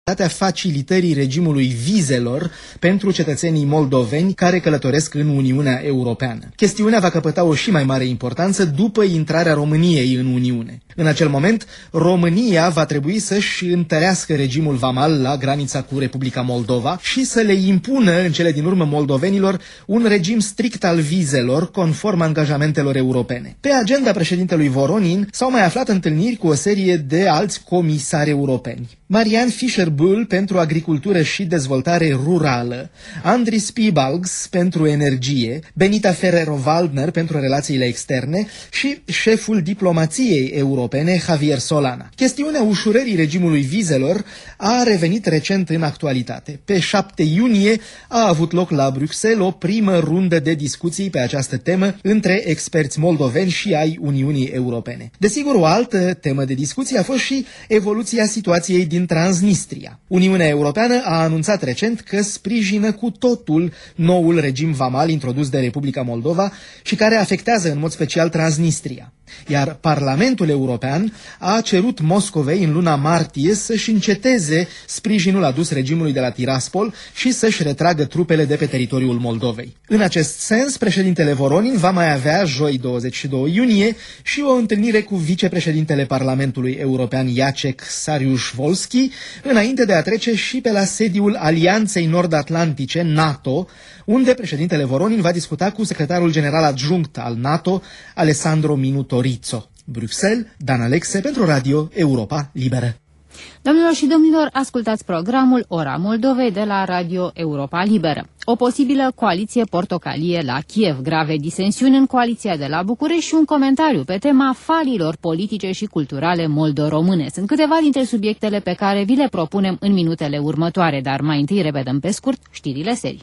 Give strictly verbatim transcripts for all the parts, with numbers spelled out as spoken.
facilitării regimului vizelor pentru cetățenii moldoveni care călătoresc în Uniunea Europeană. Chestiunea va căpăta o și mai mare importanță după intrarea României în Uniune. În acel moment, România va trebui să-și întărească regimul vamal la granița cu Republica Moldova și să le impună în cele din urmă moldovenilor un regim strict al vizelor conform angajamentelor europene. Pe agenda președintelui Voronin s-au mai aflat întâlniri cu o serie de alți comisari europeni. Marian Fischer-Boel pentru agricultură și dezvoltare rurală, Andris Piebalgs pentru energie, Benita Ferrero-Waldner pentru relațiile externe și șeful diplomației europene, Javier Solana. Chestiunea ușurării regimului vizelor a revenit recent în actualitate. Pe șapte iunie a avut loc la Bruxelles o primă rundă de discuții pe această temă între experți moldoveni și ai Uniunii Europene. Desigur, o altă temă de discuție a fost și evoluția situației din Transnistria. Uniunea Europeană a anunțat recent că sprijină cu totul noul regim vamal introdus de Republica Moldova și care afectează în mod special Transnistria. Iar Parlamentul European a cerut Moscovei în luna martie să-și înceteze sprijinul adus regimului de la Tiraspol și să-și retragă trupele de pe teritoriul Moldovei. În acest sens, președintele Voronin va mai avea joi douăzeci și doi iunie și o întâlnire cu vicepreședintele Parlamentului European Jacek Saryusz-Wolski, înainte de a trece și pe la sediul Alianței Nord-Atlantice, NATO, unde președintele Voronin va discuta cu secretarul general adjunct al NATO, Alessandro Minutorizzo. Bruxelles, Dan Alexe pentru Radio Europa Liberă. Domnilor și domnilor, ascultați programul Ora Moldovei de la Radio Europa Liberă. O posibilă coaliție portocalie la Kiev, grave disensiuni în coaliția de la București și un comentariu pe tema falilor politice și culturale moldo-române. Sunt câteva dintre subiectele pe care vi le propunem în minutele următoare, dar mai întâi repetăm pe scurt știrile serii.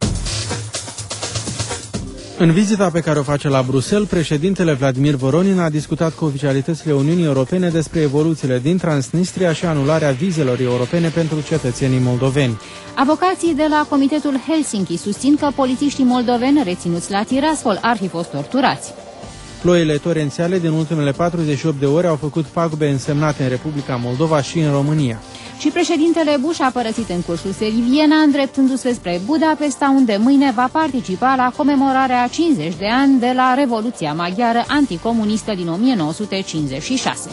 În vizita pe care o face la Bruxelles, președintele Vladimir Voronin a discutat cu oficialitățile Uniunii Europene despre evoluțiile din Transnistria și anularea vizelor europene pentru cetățenii moldoveni. Avocații de la Comitetul Helsinki susțin că polițiștii moldoveni reținuți la Tiraspol ar fi fost torturați. Ploile torențiale din ultimele patruzeci și opt de ore au făcut pagube însemnate în Republica Moldova și în România. Și președintele Bush a părăsit în cursul serii Viena, îndreptându-se spre Budapesta, unde mâine va participa la comemorarea a cincizeci de ani de la Revoluția Maghiară anticomunistă din o mie nouă sute cincizeci și șase.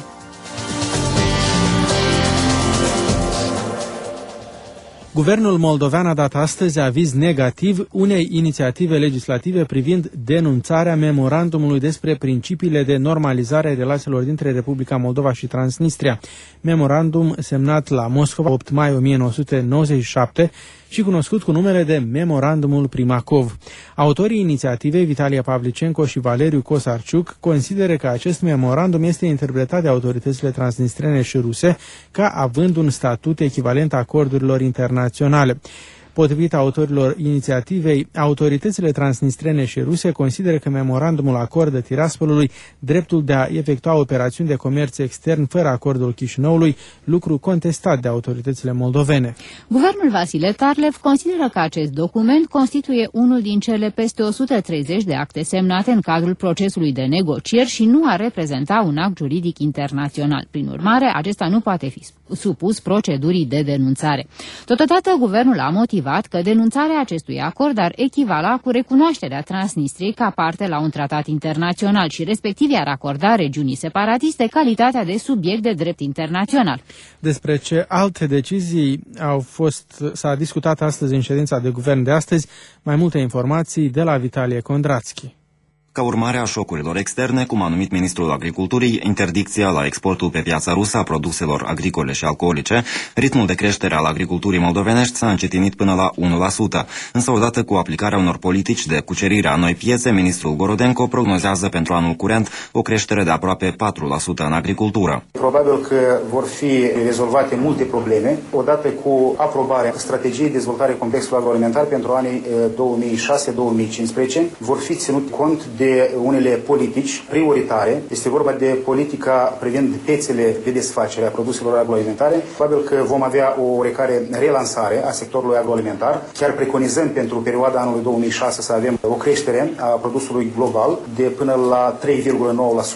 Guvernul moldovean a dat astăzi aviz negativ unei inițiative legislative privind denunțarea memorandumului despre principiile de normalizare a relațiilor dintre Republica Moldova și Transnistria. Memorandum semnat la Moscova opt mai o mie nouă sute nouăzeci și șapte și cunoscut cu numele de Memorandumul Primakov. Autorii inițiativei, Vitalia Pavlicenko și Valeriu Kosarciuc, consideră că acest memorandum este interpretat de autoritățile transnistrene și ruse ca având un statut echivalent acordurilor internaționale. Potrivit autorilor inițiativei, autoritățile transnistrene și ruse consideră că memorandumul acordă Tiraspolului dreptul de a efectua operațiuni de comerț extern fără acordul Chișinăului, lucru contestat de autoritățile moldovene. Guvernul Vasile Tarlev consideră că acest document constituie unul din cele peste o sută treizeci de acte semnate în cadrul procesului de negocieri și nu ar reprezenta un act juridic internațional. Prin urmare, acesta nu poate fi supus procedurii de denunțare. Totodată, guvernul a motivat că denunțarea acestui acord ar echivala cu recunoașterea Transnistriei ca parte la un tratat internațional și respectiv ar acorda regiunii separatiste calitatea de subiect de drept internațional. Despre ce alte decizii au fost, s-a discutat astăzi în ședința de guvern de astăzi, mai multe informații de la Vitalie Kondrațchi. Ca urmare a șocurilor externe, cum a numit ministrul agriculturii, interdicția la exportul pe piața rusă a produselor agricole și alcoolice, ritmul de creștere al agriculturii moldovenești s-a încetinit până la unu la sută. Însă, odată cu aplicarea unor politici de cucerire a noi piețe, ministrul Gorodenko prognozează pentru anul curent o creștere de aproape patru la sută în agricultură. Probabil că vor fi rezolvate multe probleme, odată cu aprobarea strategiei de dezvoltare complexului agroalimentar pentru anii două mii șase două mii cincisprezece, vor fi ținut cont de de unele politici prioritare. Este vorba de politica privind piețele de desfacere a produselor agroalimentare. Probabil că vom avea o oarecare relansare a sectorului agroalimentar. Chiar preconizăm pentru perioada anului două mii șase să avem o creștere a produsului global de până la trei virgulă nouă la sută.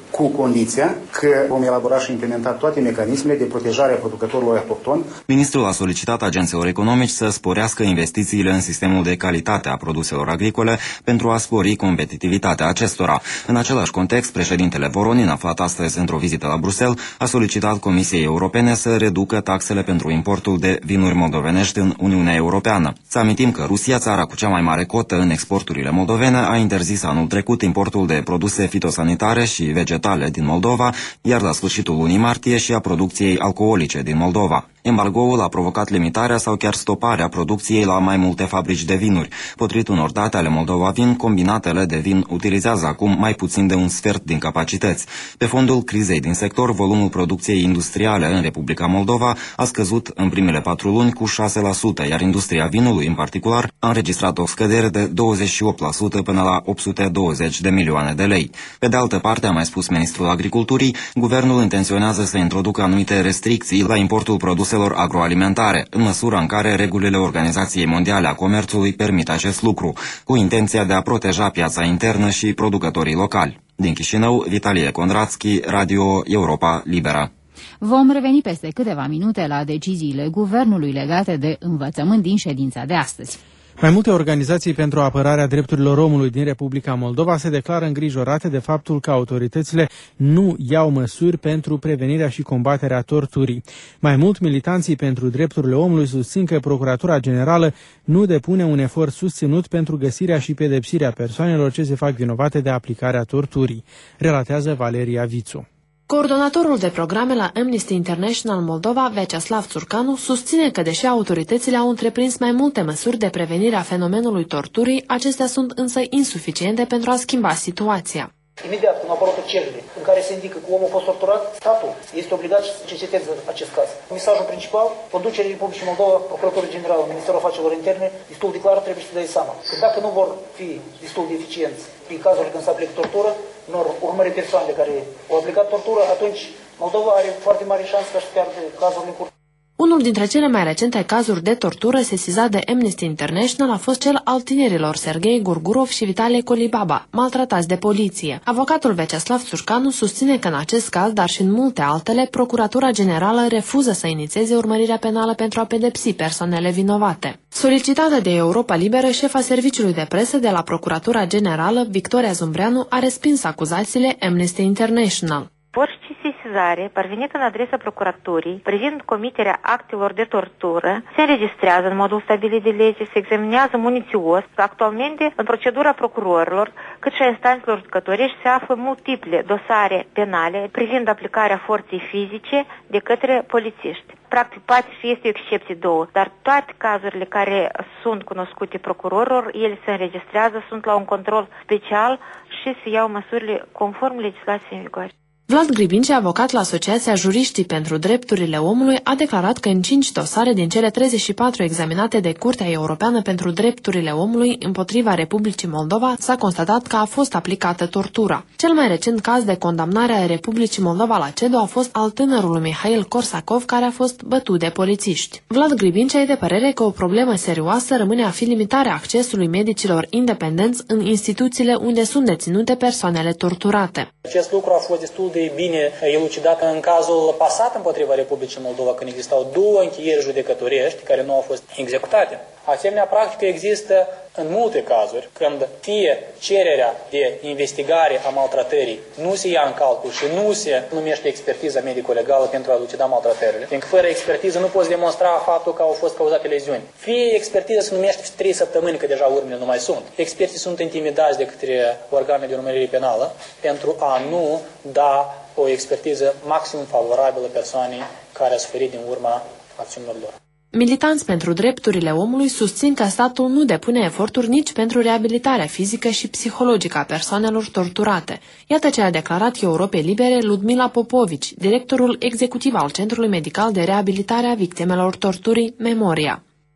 cu condiția că vom elabora și implementa toate mecanismele de protejare a producătorilor autohtoni. Ministrul a solicitat agenților economici să sporească investițiile în sistemul de calitate a produselor agricole pentru a spori competitivitatea acestora. În același context, președintele Voronin, aflat astăzi într-o vizită la Bruxelles, a solicitat Comisiei Europene să reducă taxele pentru importul de vinuri moldovenești în Uniunea Europeană. Să amintim că Rusia, țara cu cea mai mare cotă în exporturile moldovene, a interzis anul trecut importul de produse fitosanitare și vegetale din Moldova, iar la sfârșitul lunii martie și a producției alcoolice din Moldova. Embargoul a provocat limitarea sau chiar stoparea producției la mai multe fabrici de vinuri. Potrivit unor date ale Moldova Vin, combinatele de vin utilizează acum mai puțin de un sfert din capacități. Pe fondul crizei din sector, volumul producției industriale în Republica Moldova a scăzut în primele patru luni cu șase la sută, iar industria vinului, în particular, a înregistrat o scădere de douăzeci și opt la sută până la opt sute douăzeci de milioane de lei. Pe de altă parte, a mai spus ministrul Agriculturii, guvernul intenționează să introducă anumite restricții la importul produselor agroalimentare, în măsura în care regulile Organizației Mondiale a Comerțului permit acest lucru, cu intenția de a proteja piața internă și producătorii locali. Din Chișinău, Vitalie Condrațchi, Radio Europa Liberă. Vom reveni peste câteva minute la deciziile guvernului legate de învățământ din ședința de astăzi. Mai multe organizații pentru apărarea drepturilor omului din Republica Moldova se declară îngrijorate de faptul că autoritățile nu iau măsuri pentru prevenirea și combaterea torturii. Mai mult, militanții pentru drepturile omului susțin că Procuratura Generală nu depune un efort susținut pentru găsirea și pedepsirea persoanelor ce se fac vinovate de aplicarea torturii, relatează Valeria Vițu. Coordonatorul de programe la Amnesty International Moldova, Vyacheslav Țurcanu, susține că, deși autoritățile au întreprins mai multe măsuri de prevenire a fenomenului torturii, acestea sunt însă insuficiente pentru a schimba situația. Imediat, când au apărut cererile în care se indică că omul a fost torturat, statul este obligat să cerceteze acest caz. Mesajul principal, conducerea Republicii Moldova, Procuratorul General, Ministerul Afacerilor Interne, destul de clar trebuie să dea seama că dacă nu vor fi destul de eficienți prin cazurile când se aplică tortură, nu urmări persoanele care au aplicat tortură, atunci Moldova are foarte mare șansă ca să piardă cazurile în curs. Unul dintre cele mai recente cazuri de tortură sesizat de Amnesty International a fost cel al tinerilor Serghei Gurgurov și Vitalie Kolibaba, maltratați de poliție. Avocatul Vyacheslav Țurcanu susține că în acest caz, dar și în multe altele, Procuratura Generală refuză să inițieze urmărirea penală pentru a pedepsi persoanele vinovate. Solicitată de Europa Liberă, șefa serviciului de presă de la Procuratura Generală, Victoria Zumbreanu, a respins acuzațiile Amnesty International. Orice sesizare parvenită în adresa procuraturii privind comiterea actelor de tortură se înregistrează în modul stabilit de lege, se examinează munițios. Actualmente, în procedura procurorilor, cât și a instanțelor judecătorești, se află multiple dosare penale privind aplicarea forței fizice de către polițiști. Practic, poate fi este o excepție două, dar toate cazurile care sunt cunoscute procurorilor, ele se înregistrează, sunt la un control special și se iau măsurile conform legislației în vigoare. Vlad Gribince, avocat la Asociația Juriștii pentru Drepturile Omului, a declarat că în cinci dosare din cele treizeci și patru examinate de Curtea Europeană pentru Drepturile Omului împotriva Republicii Moldova s-a constatat că a fost aplicată tortura. Cel mai recent caz de condamnare a Republicii Moldova la CEDO a fost al tânărului Mihail Korsakov, care a fost bătut de polițiști. Vlad Gribince e de părere că o problemă serioasă rămâne a fi limitarea accesului medicilor independenți în instituțiile unde sunt deținute persoanele torturate. Acest lucru a fost destul de bine elucidat în cazul pasat împotriva Republicii Moldova, când existau două închirieri judecătorești care nu au fost executate. Asemenea practică există în multe cazuri, când fie cererea de investigare a maltratării nu se ia în calcul și nu se numește expertiza medico-legală pentru a elucida maltratările, fiindcă fără expertiză nu poți demonstra faptul că au fost cauzate leziuni. Fie expertiza se numește trei săptămâni, că deja urmele nu mai sunt. Experții sunt intimidați de către organele de urmărire penală pentru a nu da o expertiză maxim favorabilă persoanei care a suferit din urma acțiunilor lor. Militanți pentru drepturile omului susțin că statul nu depune eforturi nici pentru reabilitarea fizică și psihologică a persoanelor torturate. Iată ce a declarat Europei Libere Ludmila Popovici, directorul executiv al Centrului Medical de Reabilitare a Victimelor Torturii, Memoria.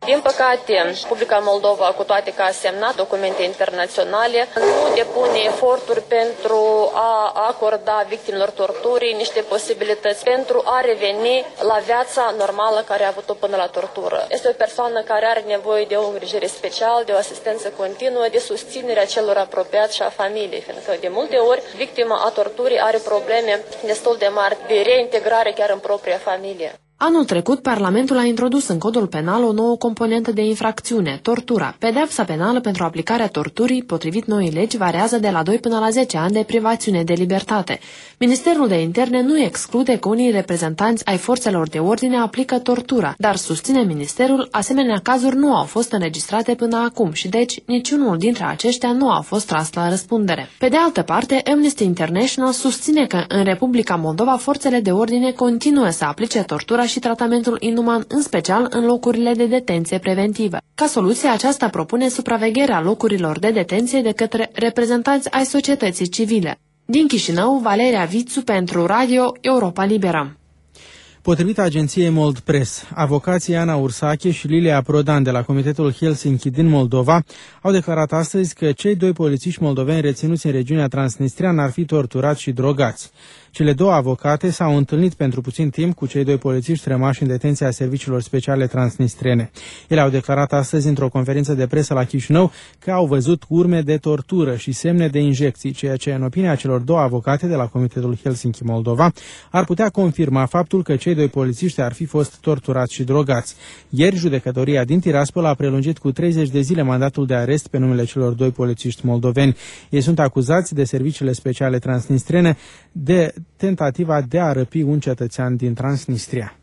Din păcate, Republica Moldova, cu toate că a semnat documente internaționale, nu depune eforturi pentru a acorda victimelor torturii niște posibilități pentru a reveni la viața normală care a avut-o până la tortură. Este o persoană care are nevoie de o îngrijire specială, de o asistență continuă, de susținerea celor apropiați și a familiei, fiindcă de multe ori victima a torturii are probleme destul de mari de reintegrare chiar în propria familie. Anul trecut, Parlamentul a introdus în codul penal o nouă componentă de infracțiune, tortura. Pedeapsa penală pentru aplicarea torturii, potrivit noii legi, variază de la doi până la zece ani de privațiune de libertate. Ministerul de Interne nu exclude că unii reprezentanți ai forțelor de ordine aplică tortura, dar susține ministerul, asemenea cazuri nu au fost înregistrate până acum și deci niciunul dintre aceștia nu a fost tras la răspundere. Pe de altă parte, Amnesty International susține că în Republica Moldova forțele de ordine continuă să aplice tortura și tratamentul inuman, în special în locurile de detenție preventivă. Ca soluție, aceasta propune supravegherea locurilor de detenție de către reprezentanți ai societății civile. Din Chișinău, Valeria Vițu pentru Radio Europa Liberă. Potrivit agenției Mold Press, avocații Ana Ursache și Lilia Prodan de la Comitetul Helsinki din Moldova au declarat astăzi că cei doi polițiști moldoveni reținuți în regiunea transnistreană ar fi torturați și drogați. Cele două avocate s-au întâlnit pentru puțin timp cu cei doi polițiști rămași în detenția serviciilor speciale transnistrene. Ele au declarat astăzi într-o conferință de presă la Chișinău că au văzut urme de tortură și semne de injecții, ceea ce, în opinia celor două avocate de la Comitetul Helsinki Moldova, ar putea confirma faptul că cei doi polițiști ar fi fost torturați și drogați. Ieri, judecătoria din Tiraspol a prelungit cu treizeci de zile mandatul de arest pe numele celor doi polițiști moldoveni. Ei sunt acuzați de serviciile speciale transnistrene de tentativa de a răpi un cetățean din Transnistria.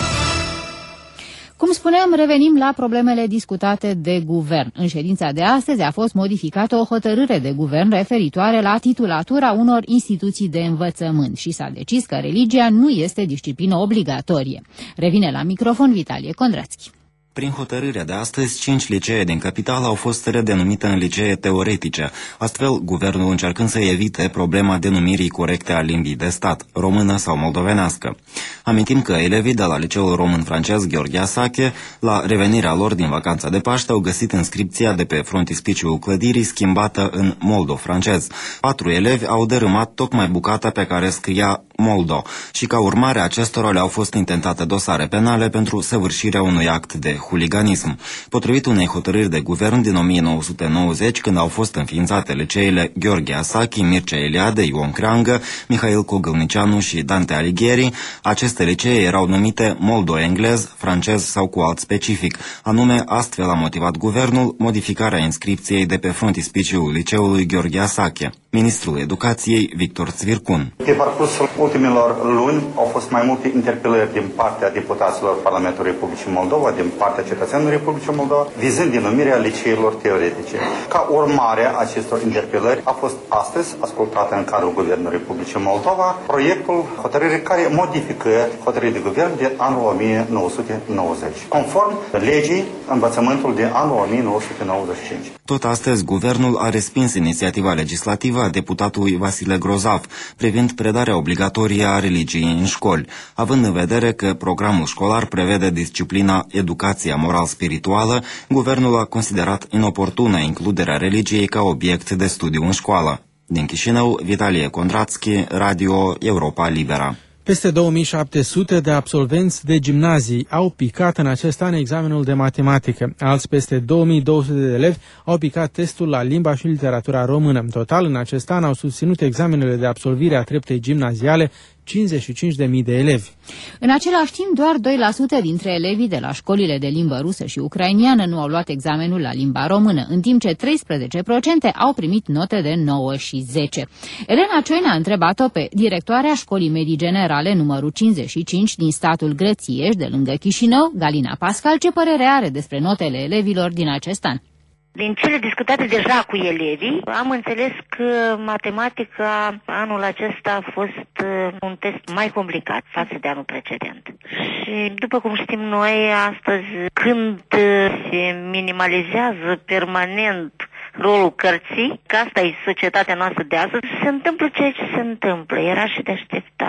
Cum spuneam, revenim la problemele discutate de guvern. În ședința de astăzi a fost modificată o hotărâre de guvern referitoare la titulatura unor instituții de învățământ și s-a decis că religia nu este disciplină obligatorie. Revine la microfon Vitalie Condrațchi. Prin hotărârea de astăzi, cinci licee din capitală au fost redenumite în licee teoretice, astfel guvernul încercând să evite problema denumirii corecte a limbii de stat, română sau moldovenească. Amintim că elevii de la liceul român-francez Gheorghe Asache, la revenirea lor din vacanța de Paște, au găsit inscripția de pe frontispiciul clădirii schimbată în moldo-francez. Patru elevi au dărâmat tocmai bucata pe care scria Moldo și ca urmare acestora le-au fost intentate dosare penale pentru săvârșirea unui act de huliganism. Potrivit unei hotărâri de guvern din o mie nouă sute nouăzeci, când au fost înființate liceele Gheorghe Asachi, Mircea Eliade, Ion Creangă, Mihail Cogălnicianu și Dante Alighieri, aceste licee erau numite moldo-englez, francez sau cu alt specific. Anume, astfel a motivat guvernul modificarea inscripției de pe frontispiciul liceului Gheorghe Asache. Ministrul Educației, Victor Țvircun. Pe parcursul ultimilor luni au fost mai multe interpelări din partea deputaților Parlamentului Republicii Moldova, din partea cetățenilor Republicii Moldova, vizând denumirea liceilor teoretice. Ca urmare a acestor interpelări a fost astăzi ascultată în cadrul Guvernului Republicii Moldova proiectul hotărârii care modifică hotărârea de guvern de anul o mie nouă sute nouăzeci, conform legii învățământul de anul o mie nouă sute nouăzeci și cinci. Tot astăzi, guvernul a respins inițiativa legislativă a deputatului Vasile Grozav privind predarea obligatorie a religiei în școli, având în vedere că programul școlar prevede disciplina educația moral-spirituală, guvernul a considerat inoportună includerea religiei ca obiect de studiu în școală. Din Chișinău, Vitalie Condrațchi, Radio Europa Liberă. Peste două mii șapte sute de absolvenți de gimnazii au picat în acest an examenul de matematică. Alți peste două mii două sute de elevi au picat testul la limba și literatura română. În total, în acest an au susținut examenele de absolvire a treptei gimnaziale cincizeci și cinci de mii de elevi. În același timp, doar doi la sută dintre elevii de la școlile de limbă rusă și ucrainiană nu au luat examenul la limba română, în timp ce treisprezece la sută au primit note de nouă și zece. Elena Cioina a întrebat-o pe directoarea Școlii Medii Generale numărul cincizeci și cinci din statul Grățieș, de lângă Chișinău, Galina Pascal, ce părere are despre notele elevilor din acest an. Din cele discutate deja cu elevii, am înțeles că matematica anul acesta a fost un test mai complicat față de anul precedent. Și după cum știm noi, astăzi, când se minimalizează permanent rolul cărții, că asta e societatea noastră de astăzi, se întâmplă ceea ce se întâmplă, era și de așteptat.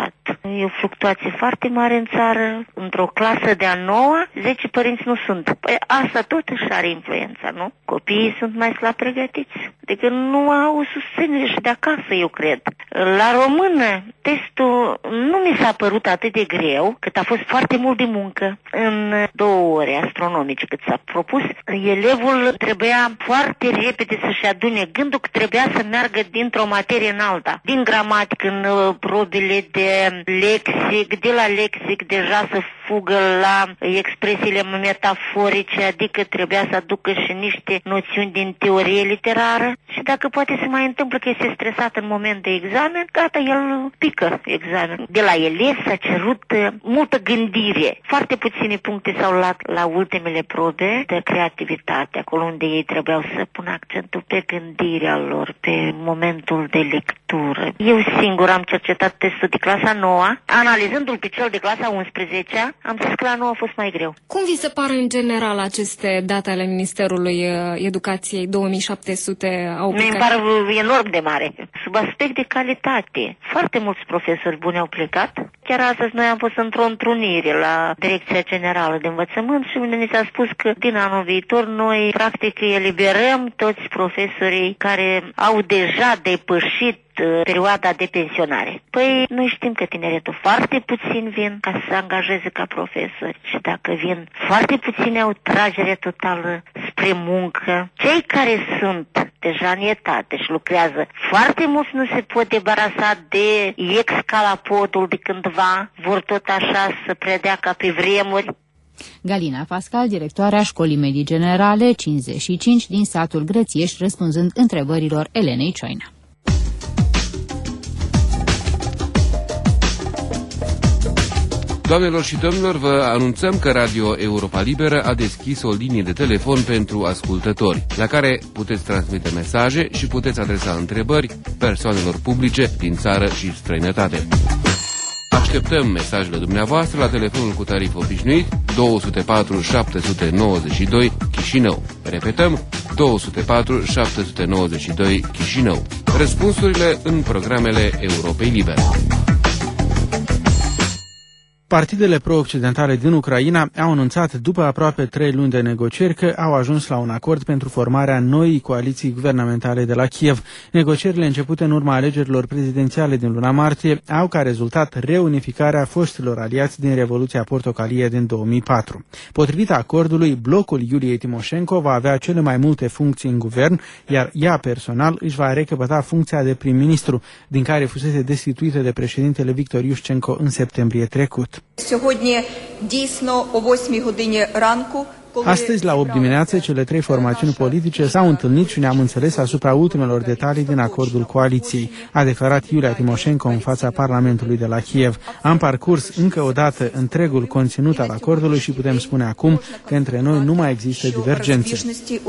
E o fluctuație foarte mare în țară. Într-o clasă de a noua, zece părinți nu sunt. Păi asta tot își are influența, nu? Copiii sunt mai slab pregătiți. Adică nu au susținere și de acasă, eu cred. La română, testul nu mi s-a părut atât de greu, cât a fost foarte mult de muncă. În două ore astronomice cât s-a propus, elevul trebuia foarte repede să-și adune gândul că trebuia să meargă dintr-o materie în alta. Din gramatică în probele de lexic, de la lexic deja să fugă la expresiile metaforice, adică trebuia să aducă și niște noțiuni din teorie literară și dacă poate se mai întâmplă că este stresat în moment de examen, gata, el pică examen. De la elevi s-a cerut multă gândire. Foarte puține puncte s-au luat la ultimele probe de creativitate, acolo unde ei trebuiau să pună accentul pe gândirea lor, pe momentul de lectură. Eu singur am cercetat testul de clasa nouă, analizându-l pe cel de clasa unsprezecea, am zis că la nouă a fost mai greu. Cum vi se par în general aceste date ale Ministerului Educației? două mii șapte sute au plecat? Mi-mi par enorm de mare. Sub aspect de calitate. Foarte mulți profesori buni au plecat. Chiar astăzi noi am fost într-o întrunire la Direcția Generală de Învățământ și unde ni s-a spus că din anul viitor noi practic eliberăm toți profesorii care au deja depășit perioada de pensionare. Păi noi știm că tineretul foarte puțin vin ca să se angajeze ca profesori și dacă vin foarte puțini au tragere totală spre muncă. Cei care sunt deja în etate și lucrează foarte mulți nu se pot debarasa de ex-calapodul de cândva, vor tot așa să predea ca pe vremuri. Galina Pascal, directoarea Școlii Medii Generale cincizeci și cinci din satul Grățiești, răspunzând întrebărilor Elenei Cioina. Doamnelor și domnilor, vă anunțăm că Radio Europa Liberă a deschis o linie de telefon pentru ascultători, la care puteți transmite mesaje și puteți adresa întrebări persoanelor publice din țară și străinătate. Așteptăm mesajele dumneavoastră la telefonul cu tarif obișnuit două zero patru șapte nouă doi Chișinău. Repetăm, două zero patru șapte nouă doi Chișinău. Răspunsurile în programele Europei Libere. Partidele pro-occidentale din Ucraina au anunțat după aproape trei luni de negocieri că au ajuns la un acord pentru formarea noii coaliții guvernamentale de la Kiev. Negocierile începute în urma alegerilor prezidențiale din luna martie au ca rezultat reunificarea foștilor aliați din Revoluția Portocalie din două mii patru. Potrivit acordului, blocul Iuliei Timoșenko va avea cele mai multe funcții în guvern, iar ea personal își va recăpăta funcția de prim-ministru, din care fusese destituită de președintele Victor Iușcenko în septembrie trecut. Astăzi, la opt dimineață, cele trei formațiuni politice s-au întâlnit și ne-am înțeles asupra ultimelor detalii din acordul coaliției, a declarat Iulia Timoșenko în fața Parlamentului de la Kiev. Am parcurs încă o dată întregul conținut al acordului și putem spune acum că între noi nu mai există divergențe.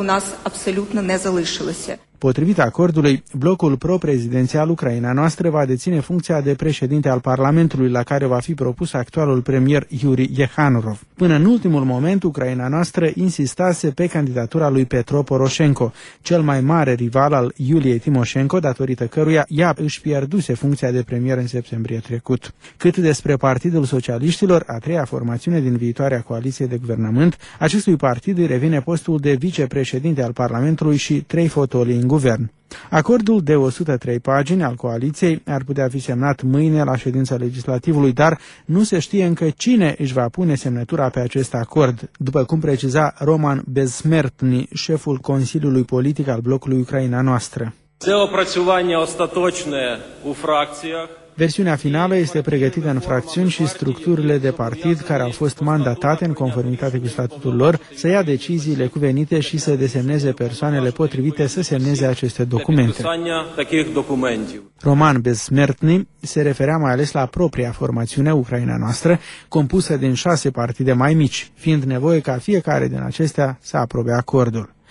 Potrivit acordului, blocul pro-prezidențial Ucraina noastră va deține funcția de președinte al Parlamentului, la care va fi propus actualul premier Yuri Yehanurov. Până în ultimul moment, Ucraina noastră insistase pe candidatura lui Petro Poroșenko, cel mai mare rival al Iuliei Timoșenko, datorită căruia ea își pierduse funcția de premier în septembrie trecut. Cât despre Partidul Socialiștilor, a treia formațiune din viitoarea coaliție de guvernământ, acestui partid îi revine postul de vicepreședinte al Parlamentului și trei fotolii în guvern. Acordul de o sută trei pagini al coaliției ar putea fi semnat mâine la ședința legislativului, dar nu se știe încă cine își va pune semnătura pe acest acord, după cum preciza Roman Bezsmertny, șeful Consiliului Politic al blocului Ucraina noastră. Versiunea finală este pregătită în fracțiuni și structurile de partid care au fost mandatate în conformitate cu statutul lor să ia deciziile cuvenite și să desemneze persoanele potrivite să semneze aceste documente. Roman Bezsmertny se referea mai ales la propria formațiune Ucraina noastră, compusă din șase partide mai mici, fiind nevoie ca fiecare din acestea să aprobe acordul.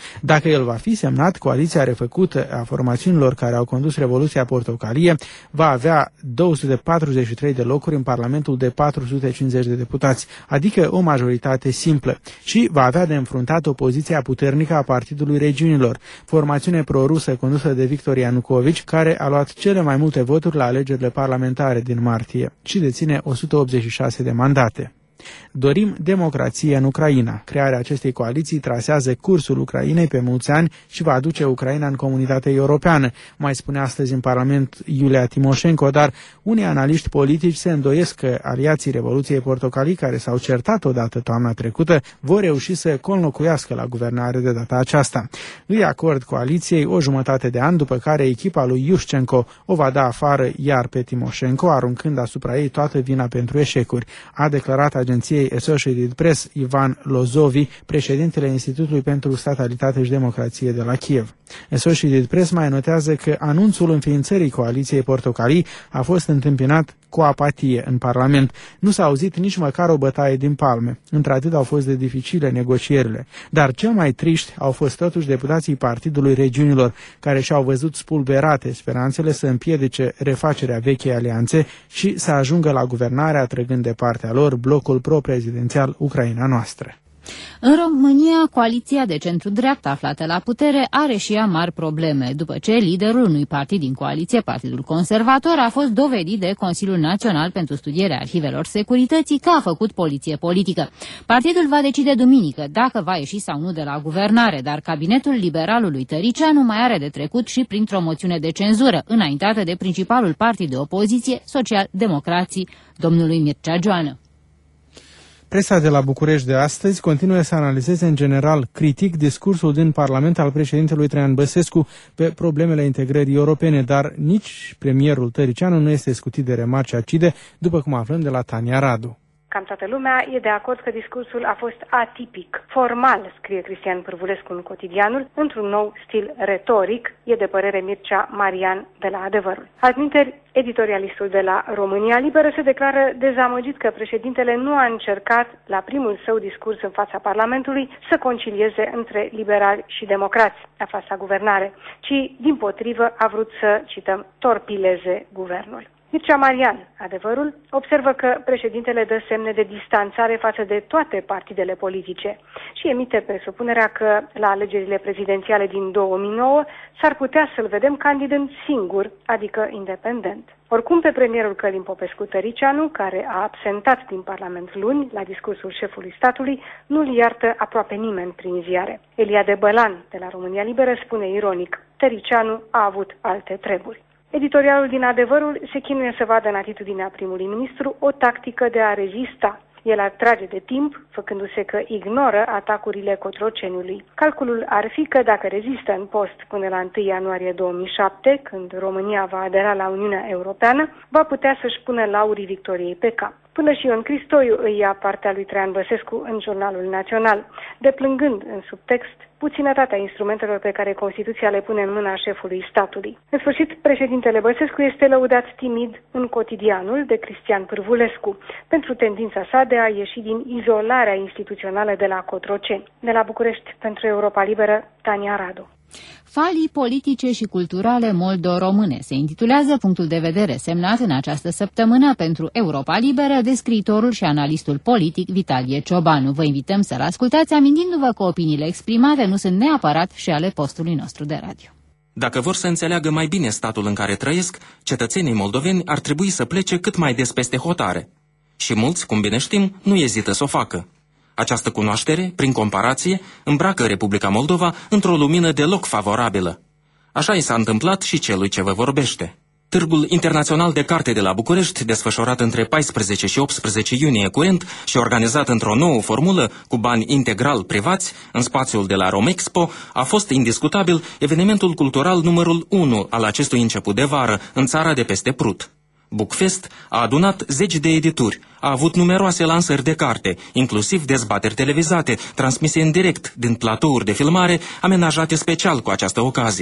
Dacă el va fi semnat, coaliția refăcută a formațiunilor care au condus Revoluția Portocalie va avea două sute patruzeci și trei de locuri în Parlamentul de patru sute cincizeci de deputați, adică o majoritate simplă, și va avea de înfruntat opoziția puternică a Partidului Regiunilor, formațiune pro-rusă condusă de Victor Ianucovici, care a luat cele mai multe voturi la alegerile parlamentare din martie și deține o sută optzeci și șase de mandate. Dorim democrație în Ucraina. Crearea acestei coaliții trasează cursul Ucrainei pe mulți ani și va aduce Ucraina în comunitatea europeană, mai spune astăzi în Parlament Iulia Timoșenko, dar unii analiști politici se îndoiesc că aliații Revoluției Portocalii, care s-au certat odată toamna trecută, vor reuși să conlocuiască la guvernare de data aceasta. Îi acord coaliției o jumătate de an, după care echipa lui Iușcenco o va da afară iar pe Timoșenko, aruncând asupra ei toată vina pentru eșecuri, a declarat agenției Associated Press Ivan Lozovi, președintele Institutului pentru Statalitate și Democrație de la Kiev. Associated Press mai notează că anunțul înființării coaliției Portocalii a fost întâmpinat cu apatie în Parlament. Nu s-a auzit nici măcar o bătaie din palme. Într-atât au fost de dificile negocierile. Dar cel mai triști au fost totuși deputații Partidului Regiunilor, care și-au văzut spulberate speranțele să împiedice refacerea vechei alianțe și să ajungă la guvernare, atrăgând de partea lor blocul pro-prezidențial Ucraina Noastră. În România, coaliția de centru-dreapta aflată la putere are și ea mari probleme, după ce liderul unui partid din coaliție, Partidul Conservator, a fost dovedit de Consiliul Național pentru Studierea Arhivelor Securității că a făcut poliție politică. Partidul va decide duminică dacă va ieși sau nu de la guvernare, dar cabinetul liberalului Tăricianu mai are de trecut și printr-o moțiune de cenzură, înaintată de principalul partid de opoziție, Social-Democrații, domnului Mircea Joană. Presa de la București de astăzi continuă să analizeze în general critic discursul din Parlament al președintelui Traian Băsescu pe problemele integrării europene, dar nici premierul Tăricianu nu este scutit de remarci acide, după cum aflăm de la Tania Radu. Cam toată lumea e de acord că discursul a fost atipic, formal, scrie Cristian Pârvulescu în Cotidianul, într-un nou stil retoric, e de părere Mircea Marian de la Adevărul. Altminteri, editorialistul de la România Liberă se declară dezamăgit că președintele nu a încercat, la primul său discurs în fața Parlamentului, să concilieze între liberali și democrați aflați la guvernare, ci, dimpotrivă, a vrut să, cităm, torpileze guvernul. Mircea Marian, Adevărul, observă că președintele dă semne de distanțare față de toate partidele politice și emite presupunerea că la alegerile prezidențiale din două mii nouă s-ar putea să-l vedem candidând singur, adică independent. Oricum, pe premierul Călin Popescu-Tăricianu, care a absentat din Parlament luni la discursul șefului statului, nu-l iartă aproape nimeni prin ziare. Eliade Bălan, de la România Liberă, spune ironic: Tăricianu a avut alte treburi. Editorialul din Adevărul se chinuie să vadă în atitudinea primului ministru o tactică de a rezista. El ar trage de timp, făcându-se că ignoră atacurile Cotroceniului. Calculul ar fi că dacă rezistă în post până la întâi ianuarie două mii șapte, când România va adera la Uniunea Europeană, va putea să-și pună laurii victoriei pe cap. Până și Ion Cristoiu îi ia partea lui Traian Băsescu în Jurnalul Național, deplângând în subtext puținătatea instrumentelor pe care Constituția le pune în mâna șefului statului. În sfârșit, președintele Băsescu este lăudat timid în Cotidianul de Cristian Pârvulescu pentru tendința sa de a ieși din izolarea instituțională de la Cotroceni. De la București, pentru Europa Liberă, Tania Radu. Falii politice și culturale moldo-române se intitulează punctul de vedere semnat în această săptămână pentru Europa Liberă de scriitorul și analistul politic Vitalie Ciobanu. Vă invităm să-l ascultați, amintindu-vă că opiniile exprimate nu sunt neapărat și ale postului nostru de radio. Dacă vor să înțeleagă mai bine statul în care trăiesc, cetățenii moldoveni ar trebui să plece cât mai des peste hotare. Și mulți, cum bine știm, nu ezită să o facă. Această cunoaștere, prin comparație, îmbracă Republica Moldova într-o lumină deloc favorabilă. Așa i s-a întâmplat și celui ce vă vorbește. Târgul Internațional de Carte de la București, desfășurat între paisprezece și optsprezece iunie curent și organizat într-o nouă formulă cu bani integral privați în spațiul de la Romexpo, a fost indiscutabil evenimentul cultural numărul unu al acestui început de vară în țara de peste Prut. Bookfest a adunat zeci de edituri, a avut numeroase lansări de carte, inclusiv dezbateri televizate, transmise în direct din platouri de filmare, amenajate special cu această ocazie.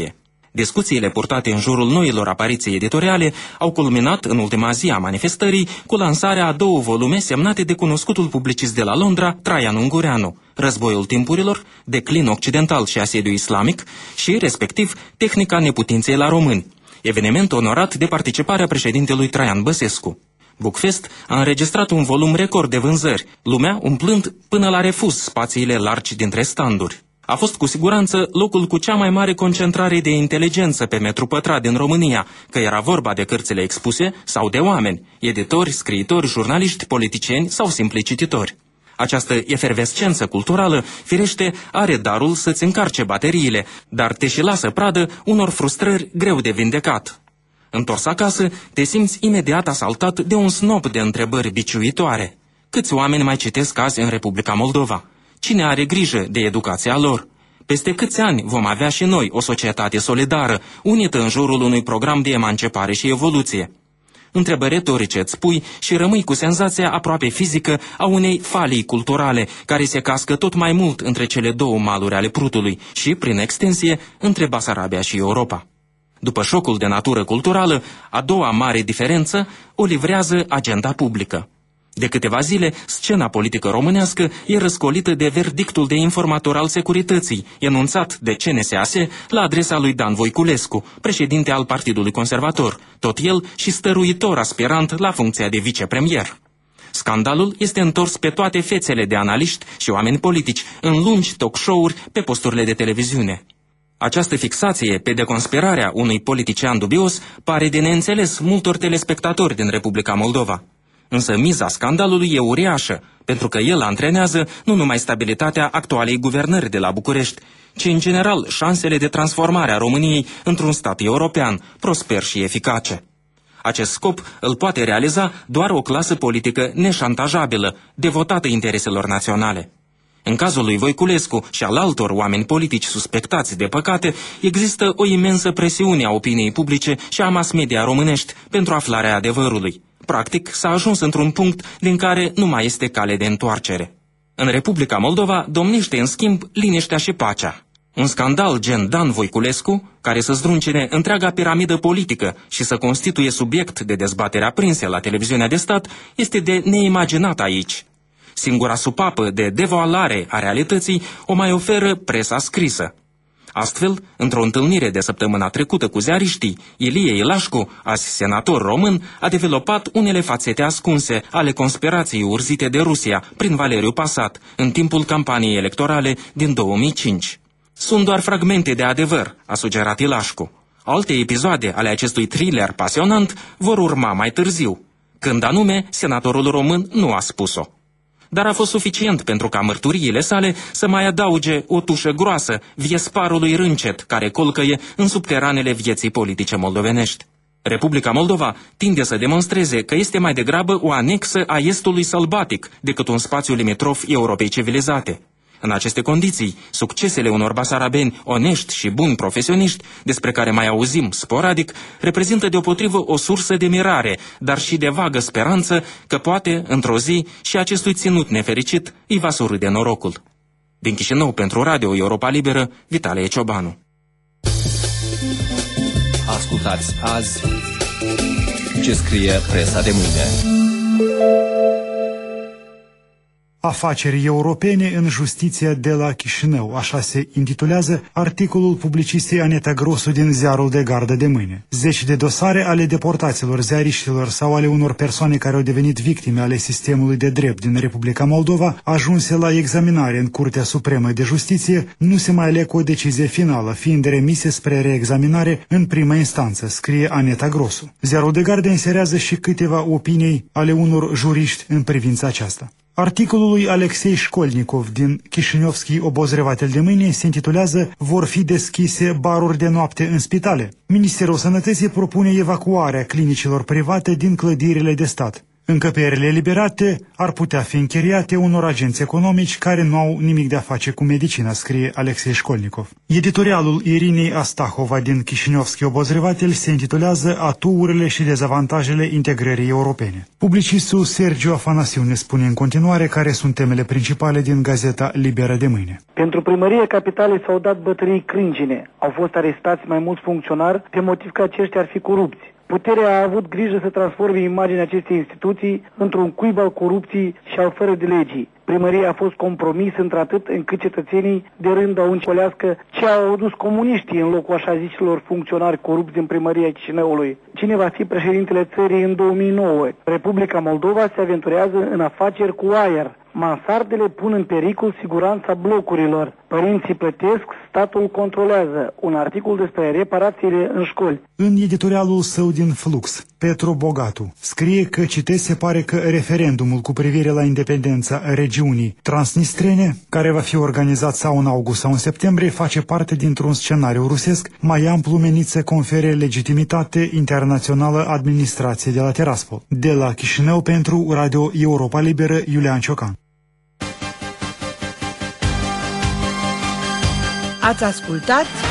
Discuțiile purtate în jurul noilor apariții editoriale au culminat în ultima zi a manifestării cu lansarea a două volume semnate de cunoscutul publicist de la Londra, Traian Ungureanu, Războiul timpurilor, Declin occidental și asediu islamic și, respectiv, Tehnica neputinței la români, eveniment onorat de participarea președintelui Traian Băsescu. Bookfest a înregistrat un volum record de vânzări, lumea umplând până la refuz spațiile largi dintre standuri. A fost cu siguranță locul cu cea mai mare concentrare de inteligență pe metru pătrat din România, că era vorba de cărțile expuse sau de oameni, editori, scriitori, jurnaliști, politicieni sau simpli cititori. Această efervescență culturală, firește, are darul să-ți încarce bateriile, dar te și lasă pradă unor frustrări greu de vindecat. Întors acasă, te simți imediat asaltat de un snop de întrebări biciuitoare. Câți oameni mai citesc azi în Republica Moldova? Cine are grijă de educația lor? Peste câți ani vom avea și noi o societate solidară, unită în jurul unui program de emancipare și evoluție? Întrebări retorice îți pui și rămâi cu senzația aproape fizică a unei falii culturale, care se cască tot mai mult între cele două maluri ale Prutului și, prin extensie, între Basarabia și Europa. După șocul de natură culturală, a doua mare diferență o livrează agenda publică. De câteva zile, scena politică românească e răscolită de verdictul de informator al securității, enunțat de C N S A S la adresa lui Dan Voiculescu, președinte al Partidului Conservator, tot el și stăruitor aspirant la funcția de vicepremier. Scandalul este întors pe toate fețele de analiști și oameni politici, în lungi talk show-uri pe posturile de televiziune. Această fixație pe deconspirarea unui politician dubios pare de neînțeles multor telespectatori din Republica Moldova. Însă miza scandalului e uriașă, pentru că el antrenează nu numai stabilitatea actualei guvernări de la București, ci în general șansele de transformare a României într-un stat european, prosper și eficace. Acest scop îl poate realiza doar o clasă politică neșantajabilă, devotată intereselor naționale. În cazul lui Voiculescu și al altor oameni politici suspectați de păcate, există o imensă presiune a opiniei publice și a mass media românești pentru aflarea adevărului. Practic, s-a ajuns într-un punct din care nu mai este cale de întoarcere. În Republica Moldova domnește, în schimb, liniștea și pacea. Un scandal gen Dan Voiculescu, care să zdruncine întreaga piramidă politică și să constituie subiect de dezbatere aprinse la televiziunea de stat, este de neimaginat aici. Singura supapă de devoalare a realității o mai oferă presa scrisă. Astfel, într-o întâlnire de săptămâna trecută cu ziariștii, Ilie Ilașcu, azi senator român, a dezvoltat unele fațete ascunse ale conspirației urzite de Rusia prin Valeriu Pasat în timpul campaniei electorale din două mii cinci. Sunt doar fragmente de adevăr, a sugerat Ilașcu. Alte episoade ale acestui thriller pasionant vor urma mai târziu, când anume senatorul român nu a spus-o. Dar a fost suficient pentru ca mărturiile sale să mai adauge o tușă groasă viesparului râncet care colcăie în subteranele vieții politice moldovenești. Republica Moldova tinde să demonstreze că este mai degrabă o anexă a estului sălbatic decât un spațiu limitrof Europei civilizate. În aceste condiții, succesele unor basarabeni onești și buni profesioniști, despre care mai auzim sporadic, reprezintă deopotrivă o sursă de mirare, dar și de vagă speranță că poate, într-o zi, și acestui ținut nefericit îi va surâde norocul. Din Chișinău, pentru Radio Europa Liberă, Vitalie Ciobanu. Ascultați azi ce scrie presa de mâine. Afaceri europene în justiția de la Chișinău, așa se intitulează articolul publicistei Aneta Grosu din Ziarul de Gardă de mâine. Zeci de dosare ale deportaților, ziariștilor sau ale unor persoane care au devenit victime ale sistemului de drept din Republica Moldova, ajunse la examinare în Curtea Supremă de Justiție, nu se mai lecă o decizie finală, fiind remise spre reexaminare în primă instanță, scrie Aneta Grosu. Ziarul de Gardă inserează și câteva opinii ale unor juriști în privința aceasta. Articolul lui Alexei Școlnikov din Chișinevski Obozrevatel de mâine se intitulează Vor fi deschise baruri de noapte în spitale. Ministerul Sănătății propune evacuarea clinicilor private din clădirile de stat. Încăperile eliberate ar putea fi închiriate unor agenți economici care nu au nimic de a face cu medicina, scrie Alexei Școlnikov. Editorialul Irinei Astahova din Chișinevski Obozrevatel se intitulează Atuurile și dezavantajele integrării europene. Publicistul Sergiu Afanasiu ne spune în continuare care sunt temele principale din Gazeta Liberă de mâine. Pentru primăria capitalei s-au dat bătării crângine. Au fost arestați mai mulți funcționari pe motiv că aceștia ar fi corupți. Puterea a avut grijă să transforme imaginea acestei instituții într-un cuib al corupției și al fără de legii. Primăria a fost compromis într-atât încât cetățenii de rând au înțelească ce au adus comuniștii în locul așa zicelor funcționari corupți din primăria Chișinăului. Cine va fi președintele țării în două mii nouă? Republica Moldova se aventurează în afaceri cu aer. Mansardele pun în pericol siguranța blocurilor. Părinții plătesc, statul controlează. Un articol despre reparațiile în școli. În editorialul său din Flux, Petru Bogatu scrie că, citesc, se pare că referendumul cu privire la independența regiunii transnistrene, care va fi organizat sau în august sau în septembrie, face parte dintr-un scenariu rusesc mai amplu menit să confere legitimitate internațională administrației de la Tiraspol. De la Chișinău pentru Radio Europa Liberă, Iulian Ciocan. Ați ascultat